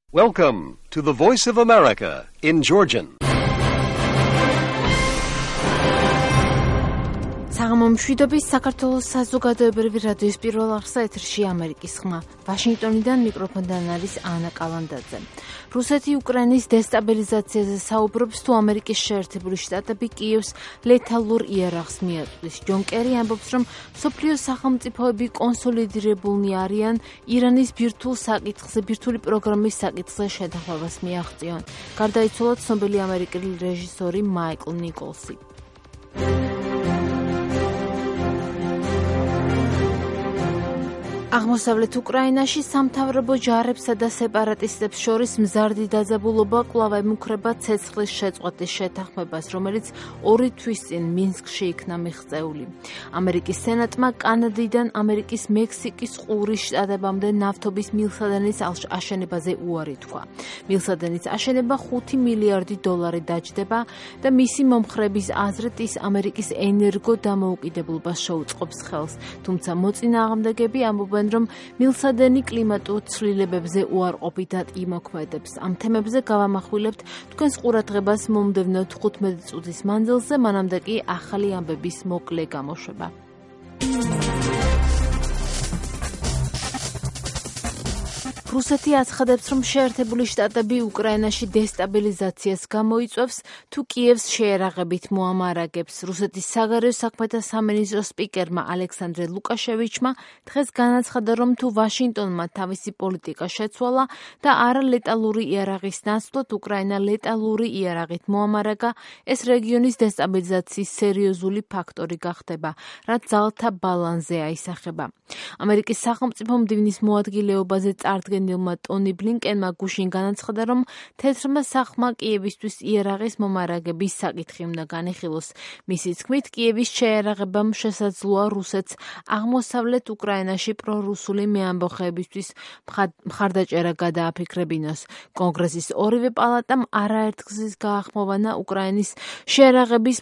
Welcome to the Voice of America in Georgian. საღამომშვიდობის საქართველოს საზოგადოებრივი რადიოს პირველ არხსა ეთერში ამერიკის ხმა. ვაშინგტონიდან მიკროფონთან არის ანა კალანდაძე. რუსეთი უკრაინის დესტაბილიზაციაზე საუბრობს, თუ ამერიკის შეერთებული შტატები კიევს ლეთალურ იარაღს მიაწვდის. ჯონ კერი ამბობს, რომ მსოფლიოს სახელმწიფოები კონსოლიდირებულნი არიან ირანის ბირთვული პროგრამის საკითხზე შეთანხმებას მიაღწიონ. გარდაიცვალა ცნობილი ამერიკელი რეჟისორი მაიკლ ნიკოლსი. აღმოსავლეთ უკრაინაში სამთავრობო ჯარებსა და სეპარატისტებს შორის მზარდი დაძაბულობა კვლავ ემუქრება ცეცხლის შეწყვეტის შეთანხმებას, რომელიც 2 თვის წინ მინსკში იქნა მიღწეული. ამერიკის სენატმა კანადიდან ამერიკის მექსიკის ყურის შტატებამდე ნავთობის მილსადენის აშენებაზე უარი თქვა. მილსადენის აშენება $5 მილიარდი დაჯდება და მისი მომხრების აზრით ის ამერიკის ენერგო დამოუკიდებლობას შეუწყობს ხელს, თუმცა მოწინააღმდეგეები ამბობენ, რომ მილსადენი კლიმატურ ცვლილებებზე უარყოფითად იმოქმედებს. ამ თემებზე გავამახვილებთ თქვენს ყურადღებას მომდევნო 15 წუთის მანძილზე, მანამდე კი ახალი ამბების მოკლე გამოშვება. რუსეთი აცხადებს, რომ შეერთებული შტატები უკრაინაში დესტაბილიზაციას გამოიწვევს, თუ კიევს შეერაღებით მოამარაგებს. რუსეთის საგარეო საქმეთა სამინისტროს სპიკერმა ალექსანდრე ლუკაშევიჩმა დღეს განაცხადა, რომ თუ ვაშინგტონმა თავისი პოლიტიკა შეცვალა და არა ლეტალური იარაღის ნაცვლად უკრაინა ლეტალური იარაღით მოამარაგა, ეს რეგიონის დესტაბილიზაციის სერიოზული ფაქტორი გახდება, რაც ძალთა ბალანსზე აისახება. ამერიკის სახელმწიფო მდივნის მოადგილეობაზე წარდგენილმა ტონი ბლინკენმა გუშინ განაცხადა, რომ თეთრმა სახლმა კიევისთვის იარაღის მომარაგების საკითხი უნდა განიხილოს. მისი თქმით, კიევის შეერაღებამ შესაძლოა რუსეთს აღმოსავლეთ უკრაინაში პრორუსული მეამბოხეებისთვის მხარდაჭერა გადააფიქრებინოს. კონგრესის ორივე პალატამ არაერთგზის გაახმოვანა უკრაინის შეერაღებით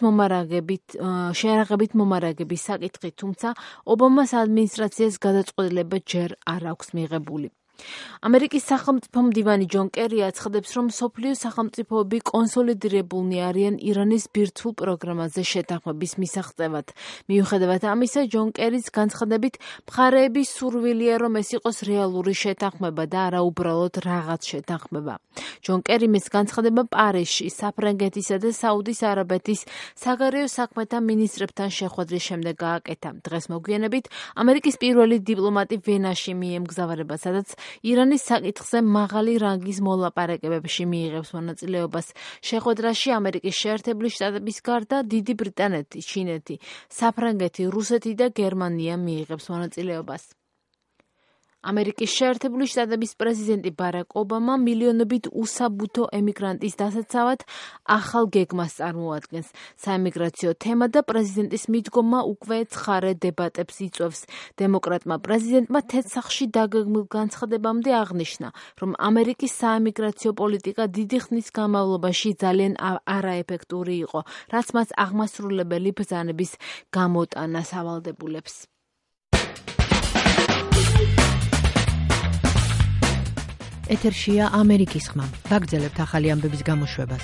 მომარაგების საკითხი, თუმცა ობამას ადმინისტრაციას გადაწყვეტილება ჯერ არ აქვს მიღებული. ამერიკის სახელმწიფო მდივანი ჯონ კერი აცხადებს, რომ მსოფლიო სახელმწიფოები კონსოლიდირებულნი არიან ირანის ბირთვულ პროგრამაზე შეთანხმების მისაღწევად. მიუხედავად ამისა, ჯონ კერის განცხადებით, მხარეები სურვილია, რომ ეს იყოს რეალური შეთანხმება და არა უბრალოდ რაღაც შეთანხმება. ჯონ კერიმ ეს განცხადება პარიზში, საფრანგეთისა და საუდის არაბეთის საგარეო საქმეთა მინისტრებთან შეხვედრის შემდეგ გააკეთა. დღეს მოგვიანებით ამერიკის პირველი დიპლომატი ვენაში მიემგზავრება, სადაც ირანის საკითხზე მაღალი რანგის მოლაპარაკებებში მიიღებს მონაწილეობას. შეხვედრაში ამერიკის შეერთებული შტატების გარდა დიდი ბრიტანეთი, ჩინეთი, საფრანგეთი, რუსეთი და გერმანია მიიღებს მონაწილეობას. ამერიკის შეერთებული შტატების პრეზიდენტი ბარაკ ობამა მილიონობით უსაბუთო ემიგრანტის დასაცავად ახალ გეგმას წარმოადგენს. საემიგრაციო თემა და პრეზიდენტის მიდგომა უკვე ცხარე დებატებს იწვევს. დემოკრატმა პრეზიდენტმა თეთრ-სახლში დაგეგმილ განცხადებამდე აღნიშნა, რომ ამერიკის საემიგრაციო პოლიტიკა დიდი ხნის განმავლობაში ძალიან არაეფექტური იყო, რაც მას აღმასრულებელი ბრძანების გამოტანას ავალდებულებს. ეთერშია ამერიკის ხმა. ვაგრძელებთ ახალი ამბების გამოშვებას.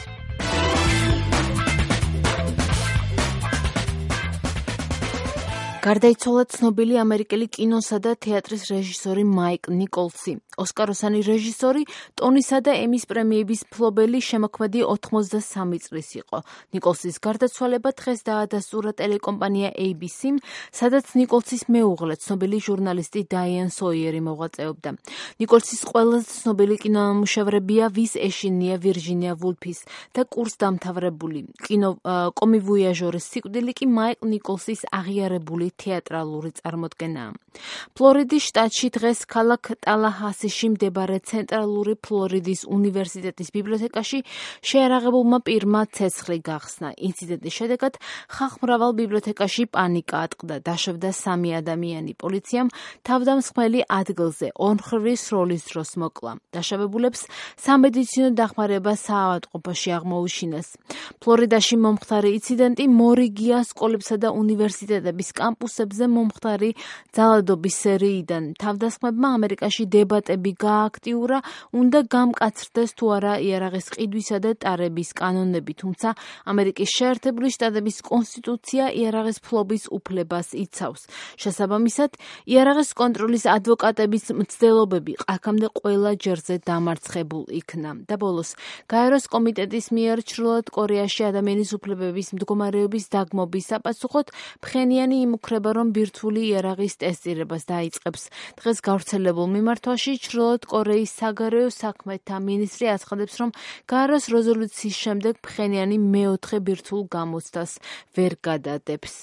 გარდაიცვალა ცნობილი ამერიკელი კინოსა და თეატრის რეჟისორი მაიკლ ნიკოლსი. ოსკაროსანი რეჟისორი, ტონისა და ემის პრემიების მფლობელი, შემოქმედი 83 წლის იყო. ნიკოლსის გარდაცვალება დღეს დაადასტურა ტელეკომპანია ABC-მ, სადაც ნიკოლსის მეუღლე, ცნობილი ჟურნალისტი დაიან სოიერი მოღვაწეობდა. ნიკოლსის ყველაზე ცნობილი კინონამუშევრებია ვის ეშინია ვირჯინია ვულფის და კურსდამთავრებული. კომივოიაჟორის სიკვდილი კი მაიკლ ნიკოლსის აღიარებული თეატრალური წარმოდგენაა. ფლორიდის შტატში დღეს ქალაქ ტალაჰასიში მდებარე ცენტრალური ფლორიდის უნივერსიტეტის ბიბლიოთეკაში შეერაღებულმა პირმა ცეცხლი გახსნა. ინციდენტის შედეგად ხალხმრავალ ბიბლიოთეკაში პანიკა ატყდა. დაშავდა 3 ადამიანი. პოლიციამ თავდამსხმელი ადგილზე ორმხრივი სროლის დროს მოკლა. დაშავებულებს სამედიცინო დახმარება საავადმყოფოში აღმოუჩინეს. ფლორიდაში მომხდარი ინციდენტი მორიგია სკოლებსა და უნივერსიტეტების კამპუსებზე მომხდარი ძალადობის სერიიდან. თავდასხმებმა ამერიკაში დებატები ადვოკატები გააქტიურა, უნდა გამკაცრდეს თუ არა იარაღის ყიდვისა და ტარების კანონები, თუმცა ამერიკის შეერთებული შტატების კონსტიტუცია იარაღის ფლობის უფლებას იცავს. შესაბამისად, იარაღის კონტროლის ადვოკატების მცდელობები აქამდე ყველა ჯერზე დამარცხებულ იქნა. და ბოლოს, გაეროს კომიტეტის მიერ ჩრდილოეთ კორეაში ადამიანის უფლებების მდგომარეობის დაგმობის საპასუხოდ ფხენიანი იმუქრება, რომ ბირთვული იარაღის ტესტირებას დაიწყებს. დღეს გავრცელებულ მიმართვაში ჩრდილოეთ კორეის საგარეო საქმეთა მინისტრი აცხადებს, რომ გაეროს რეზოლუციის შემდეგ ფხენიანი მეოთხე ბირთვულ გამოცდას ვერ გადადებს.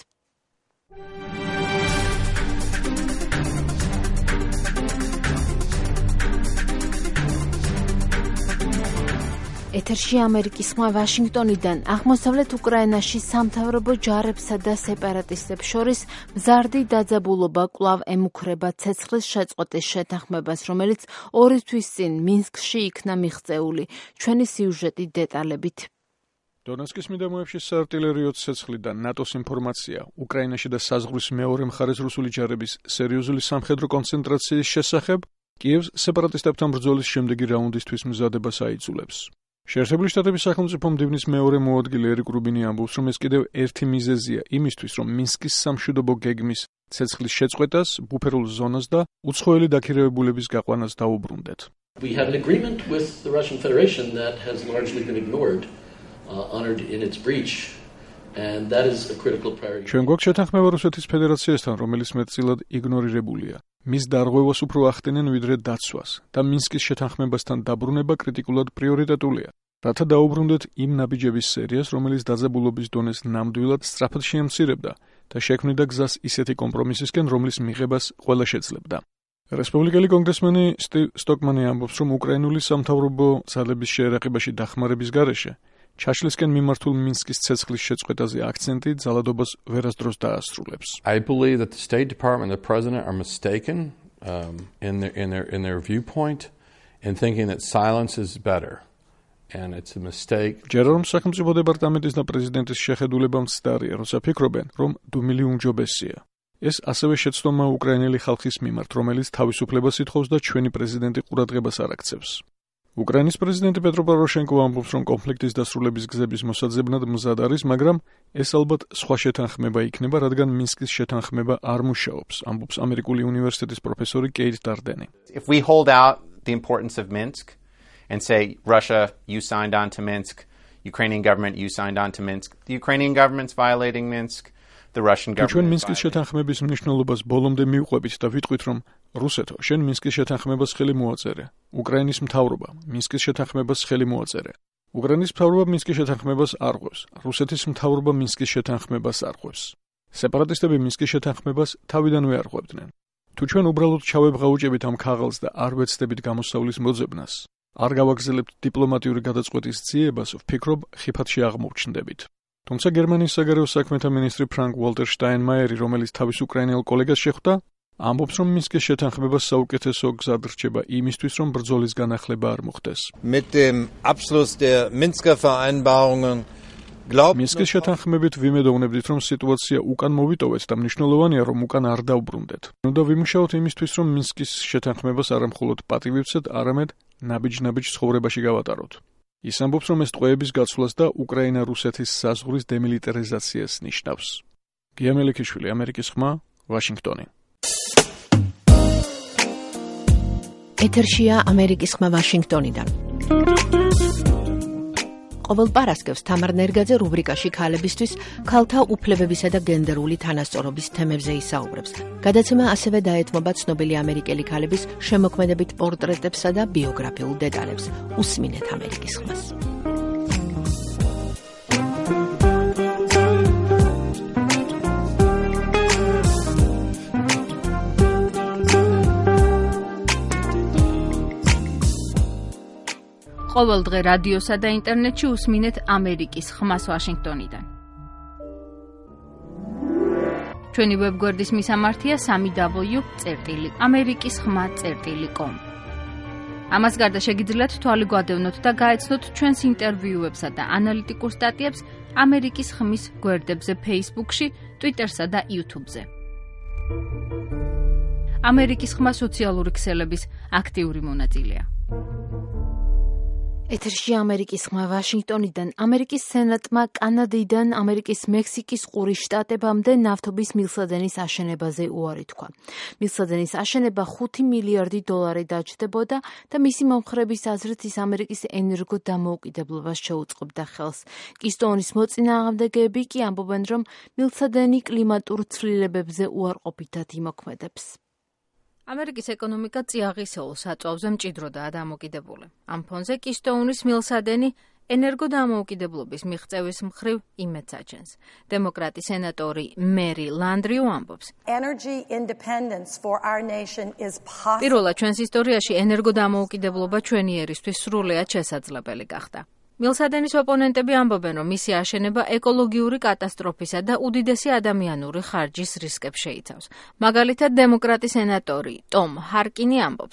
ეთერში ამერიკის ხმა ვაშინგტონიდან. აღმოსავლეთ უკრაინაში სამთავრობო ჯარებსა და სეპარატისტებს შორის მზარდი დაძაბულობა კვლავ ემუქრება ცეცხლის შეწყვეტის შეთანხმებას, რომელიც 2 თვის წინ მინსკში იქნა მიღწეული. ჩვენი სიუჟეტი დეტალებით. დონეცკის მიდამოებში საარტილერიო ცეცხლი და ნატოს ინფორმაცია უკრაინაში და საზღვრის მეორე მხარეს რუსული ჯარების სერიოზული სამხედრო კონცენტრაციის შესახებ კიევს სეპარატისტებთან ბრძოლის შემდეგი რაუნდისთვის მზადებას აიძულებს. შეერთებული შტატების სახელმწიფო მდივნის მეორე მოადგილე ერიკ რუბინი ამბობს, რომ ეს კიდევ ერთი მიზეზია იმისთვის, რომ მინსკის სამშვიდობო გეგმის ცეცხლის შეწყვეტას, ბუფერულ ზონას და უცხოელი დაქირავებულების გაყვანას დაუბრუნდეთ. We have an agreement with the Russian Federation that has largely been ignored, honored in its breach, and that is a critical priority. ჩვენ გვაქვს შეთანხმება რუსეთის ფედერაციასთან, რომელიც მეტწილად იგნორირებულია. მის დარღვევას უფრო ახდენენ ვიდრე დაცვას და მინსკის შეთანხმებასთან დაბრუნება კრიტიკულად პრიორიტეტულია. რათა დაუბრუნდეთ იმ ნაბიჯების სერიას, რომელიც დაძაბულობის დონეს ნამდვილად სწრაფად შეამცირებდა და შექმნიდა გზას ისეთი კომპრომისისკენ, რომლის მიღებას ყველა შეძლებდა. რესპუბლიკელი კონგრესმენი სტივ სტოკმანი ამბობს, რომ უკრაინული სამთავრობო ძალების შეერაყებაში დახმარების გარეშე ჩაშლისკენ მიმართულ მინსკის ცეცხლის შეწყვეტაზე აქცენტი ძალადობას ვერასდროს დაასრულებს. I believe that the State Department and the President are mistaken in their viewpoint in thinking that silence is better. And it's a mistake. ჯერა რომ სახელმწიფო დეპარტამენტის და პრეზიდენტის შეხედულება მცდარია, როცა ფიქრობენ, რომ დუმილი უმჯობესია. ეს ასევე შეცდომა უკრაინელი ხალხის მიმართ, რომელიც თავისუფლებას ითხოვს და ჩვენი პრეზიდენტი ყურადღებას არ აქცევს. უკრაინის პრეზიდენტი პეტრო პოროშენკო ამბობს, რომ კონფლიქტის დასრულების გზების მოსაძებნად მზად არის, მაგრამ ეს ალბათ სხვა შეთანხმება იქნება, რადგან მინსკის შეთანხმება არ მუშაობს, ამბობს ამერიკული უნივერსიტეტის პროფესორი კეით დარდენი. If we hold out the importance of Minsk and say, Russia, you signed on to Minsk, Ukrainian government, you signed on to Minsk, the Ukrainian government's violating Minsk, the Russian government. ჩვენ მინსკის შეთანხმების მნიშვნელობას ბოლომდე მივყვებით და ვიტყვით, რომ რუსეთო, შენ მინსკის შეთანხმებას ხელი მოაწერე. უკრაინის მთავრობა მინსკის შეთანხმებას ხელი მოაწერე. უკრაინის მთავრობა მინსკის შეთანხმებას არ ღვევს. რუსეთის მთავრობა მინსკის შეთანხმებას არ ღვევს. სეპარატისტები მინსკის შეთანხმებას თავიდანვე არ ღვევდნენ. თუ ჩვენ უბრალოდ ჩავებღაუჭებით ამ ქაღალდს და არ ვეცდებით გამოსავლის მოძებნას, არ გავაგზავნებთ დიპლომატიური გადაწყვეტის ძიებას, ვფიქრობ, ხიფათში აღმოჩნდებით. თუმცა გერმანიის საგარეო საქმეთა მინისტრი ფრანკ უოლტერ შტაინმაიერი, რომელიც თავის უკრაინელ კოლეგას შეხვდა, ამბობს, რომ მინსკის შეთანხმება საუკეთესო გზად რჩება იმისთვის, რომ ბრძოლის განახლება არ მოხდეს. Mit dem Abschluss der Minsker Vereinbarungen მინსკის შეთანხმებით ვიმედოვნებდით, რომ სიტუაცია უკან მოვიტოვეთ და მნიშვნელოვანია, რომ უკან არ დავბრუნდეთ. უნდა ვიმუშაოთ იმისთვის, რომ მინსკის შეთანხმებას არა მხოლოდ პატივივცეთ, არამედ ნაბიჯ-ნაბიჯ ცხოვრებაში გავატაროთ. ის ამბობს, რომ ეს ტყვეების გაცვლას და უკრაინა-რუსეთის საზღვრის დემილიტარიზაციას ნიშნავს. გია მელიქიშვილი, ამერიკის ხმა, ვაშინგტონი. ეთერშია ამერიკის ხმა ვაშინგტონიდან. ყოველ პარასკევს თამარ ნერგაძე რუბრიკაში ქალებისთვის ქალთა უფლებებისა და გენდერული თანასწორობის თემებზე ისაუბრებს. გადაცემა ასევე დაეთმობა ცნობილი ამერიკელი ქალების შემოქმედებით პორტრეტებსა და ბიოგრაფიულ დეტალებს. უსმინეთ ამერიკის ხმას. ყოველ დღე რადიოსა და ინტერნეტში უსმინეთ ამერიკის ხმას ვაშინგტონიდან. ჩვენი ვებგვერდის მისამართია www.amerikiskhma.com. ამას გარდა შეგიძლიათ თვალი გვადევნოთ და გაეცნოთ ჩვენს ინტერვიუებსა და ანალიტიკურ სტატიებს ამერიკის ხმის გვერდებზე Facebook-ში, Twitter-სა და YouTube-ზე. ამერიკის ხმა სოციალური ქსელების აქტიური მონაწილეა. ეთერში ამერიკის ხმა ვაშინგტონიდან ამერიკის სენატმა კანადიდან ამერიკის მექსიკის ყურის შტატებამდე ნავთობის მილსადენის აშენებაზე უარი თქვა. მილსადენის აშენება $5 მილიარდი დაჯდებოდა და მისი მომხრების აზრით ის ამერიკის ენერგო დამოუკიდებლობას შეუწყობდა ხელს. კისტოუნის მოწინააღმდეგეები კი ამბობენ, რომ მილსადენი კლიმატურ ცვლილებებზე უარყოფითად იმოქმედებს. ამერიკის ეკონომიკა წიაღისეულ საწვავზე მჭიდროდაა დამოკიდებული. ამ ფონზე კისტოუნის მილსადენი ენერგო დამოუკიდებლობის მიღწევის მხრივ იმედს აჩენს. დემოკრატი სენატორი მერი ლანდრიუ ამბობს. პირველად ჩვენს ისტორიაში ენერგო დამოუკიდებლობა ჩვენი ერისთვის სრულიად შესაძლებელი გახდა. მილსადენის ოპონენტები ამბობენ, რომ მისი აშენება ეკოლოგიური კატასტროფისა და უდიდესი ადამიანური ხარჯის რისკებს შეიცავს. მაგალითად, დემოკრატი სენატორი ტომ ჰარკინი ამბობს.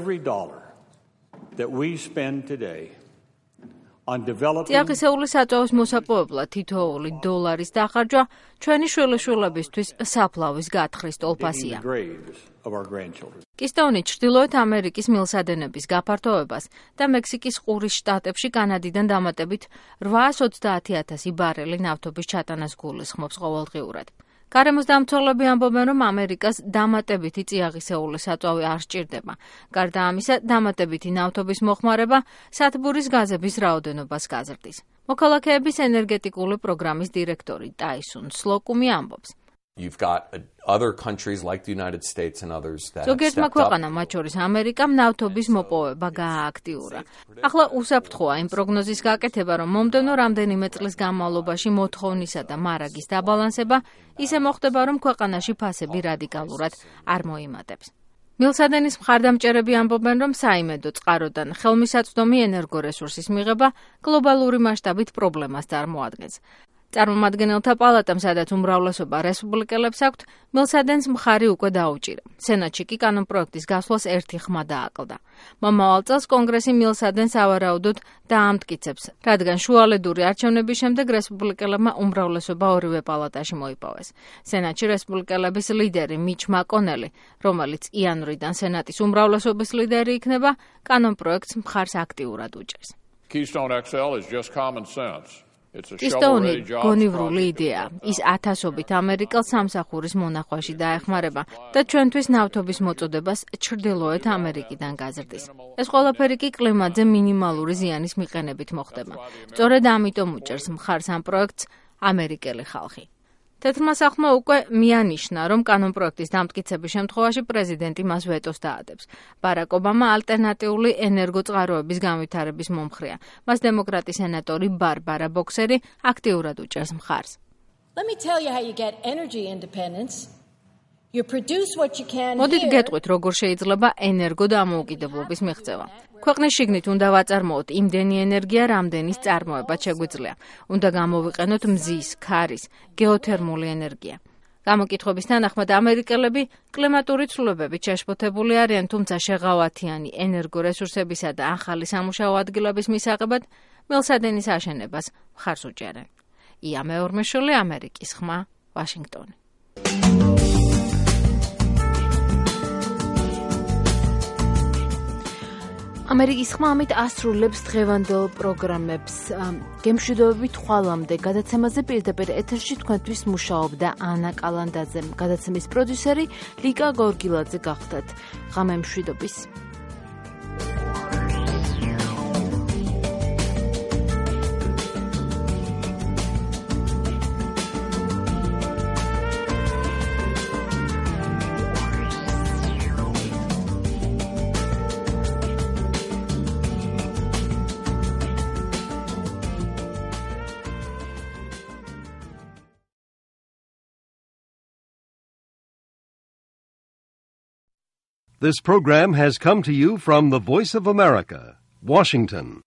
წიაღისეული საწვავის მოსაპოვებლად თითოეული $1 დახარჯვა ჩვენი შვილიშვილებისთვის საფლავის გათხრის ტოლფასია. კისტოუნი ჩრდილოეთ ამერიკის მილსადენების გაფართოებას და მექსიკის ყურის შტატებში კანადიდან დამატებით 830,000 ბარელი ნავთობის ჩატანას გულისხმობს ყოველდღიურად. გარემოს დამცველები ამბობენ, რომ ამერიკას დამატებითი წიაღისეული საწვავი არ სჭირდება. გარდა ამისა, დამატებითი ნავთობის მოხმარება სათბურის გაზების რაოდენობას გაზრდის. მოქალაქეების ენერგეტიკული პროგრამის დირექტორი ტაისონ სლოკუმი ამბობს. ზოგიერთმა ქვეყანამ, მათ შორის ამერიკამ, ნავთობის მოპოვება გაააქტიურა. ახლა უსაფრთხოა იმ პროგნოზის გაკეთება, რომ მომდევნო რამდენიმე წლის განმავლობაში მოთხოვნისა და მარაგის დაბალანსება ისე მოხდება, რომ ქვეყანაში ფასები რადიკალურად არ მოიმატებს. მილსადენის მხარდამჭერები ამბობენ, რომ საიმედო წყაროდან ხელმისაწვდომი ენერგორესურსის მიღება გლობალური მასშტაბით პრობლემას წარმოადგენს. წარმომადგენელთა პალატამ, სადაც უმრავლესობა რესპუბლიკელებს აქვთ, მილსადენს მხარი უკვე დაუჭირა. სენატში კი კანონპროექტის გასვლას ერთი ხმა დააკლდა. მომავალ წელს კონგრესი მილსადენს ავარაუდოდ დაამტკიცებს, რადგან შუალედური არჩევნების შემდეგ რესპუბლიკელებმა უმრავლესობა ორივე პალატაში მოიპოვეს. სენატში რესპუბლიკელების ლიდერი მიჩ მაკონელი, რომელიც იანვრიდან სენატის უმრავლესობის ლიდერი იქნება, კანონპროექტს მხარს აქტიურად უჭერს. კისტოუნი გონივრული იდეაა. ის ათასობით ამერიკელს სამსახურის მონახვაში დაეხმარება და ჩვენთვის ნავთობის მოწოდებას ჩრდილოეთ ამერიკიდან გაზრდის. ეს ყველაფერი კი კლიმატზე მინიმალური ზიანის მიყენებით მოხდება. სწორედ ამიტომ უჭერს მხარს ამ პროექტს ამერიკელი ხალხი. თეთრმა სახლმა უკვე მიანიშნა, რომ კანონპროექტის დამტკიცების შემთხვევაში პრეზიდენტი მას ვეტოს დაადებს. ბარაკ ობამა ალტერნატიული ენერგოწყაროების განვითარების მომხრეა. მას დემოკრატი სენატორი ბარბარა ბოქსერი აქტიურად უჭერს მხარს. მოდით გეტყვით, როგორ შეიძლება ენერგო დამოუკიდებლობის მიღწევა. ქვეყნის შიგნით უნდა ვაწარმოოთ იმდენი ენერგია, რამდენის წარმოებაც შეგვიძლია. უნდა გამოვიყენოთ მზის, ქარის, გეოთერმული ენერგია. გამოკითხვების თანახმად ამერიკელები კლიმატური ცვლილებებით შეშფოთებული არიან, თუმცა შეღავათიანი ენერგორესურსებისა და ახალი სამუშაო ადგილების მისაღებად მილსადენის აშენებას მხარს უჭერენ. ია მეორმეშვილი, ამერიკის ხმა, ვაშინგტონი. ამერიკის ხმა ამით ასრულებს დღევანდელ პროგრამებს. გემშვიდობებით ხვალამდე გადაცემაზე პირდაპირ ეთერში თქვენთვის მუშაობდა ანა კალანდაძე. გადაცემის პროდიუსერი ლიკა გორგილაძე გახდათ. ღამე მშვიდობის. This program has come to you from the Voice of America, Washington.